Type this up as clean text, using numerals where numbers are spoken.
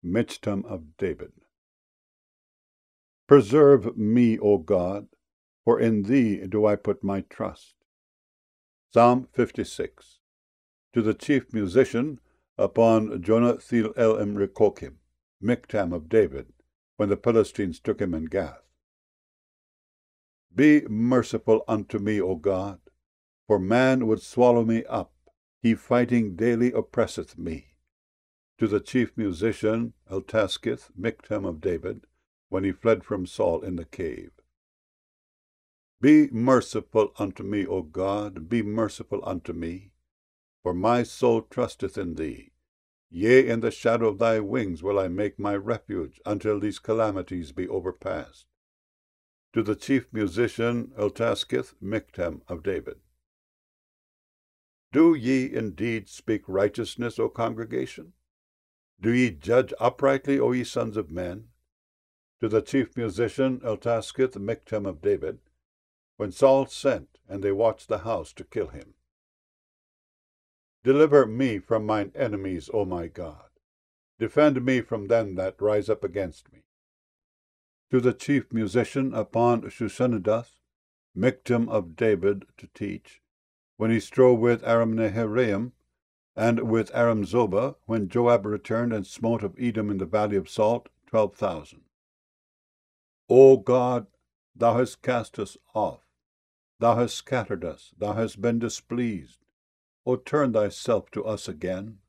Michtam of David. Preserve me, O God, for in thee do I put my trust. Psalm 56. To the chief musician upon Jonathil el Emrikokim, Michtam of David, when the Philistines took him in Gath. Be merciful unto me, O God, for man would swallow me up, he fighting daily oppresseth me. To the chief musician Eltaskith, Michtam of David, when he fled from Saul in the cave. Be merciful unto me, O God, be merciful unto me, for my soul trusteth in thee. Yea, in the shadow of thy wings will I make my refuge, until these calamities be overpast. To the chief musician Eltaskith, Michtam of David. Do ye indeed speak righteousness, O congregation? Do ye judge uprightly, O ye sons of men? To the chief musician Eltaskith, Michtam of David, when Saul sent, and they watched the house to kill him. Deliver me from mine enemies, O my God. Defend me from them that rise up against me. To the chief musician upon Shushanidath, Michtam of David, to teach, when he strove with Aram-Naharaim, and with Aram-Zobah, when Joab returned and smote of Edom in the valley of Salt 12,000. O God, thou hast cast us off, thou hast scattered us, thou hast been displeased. O turn thyself to us again.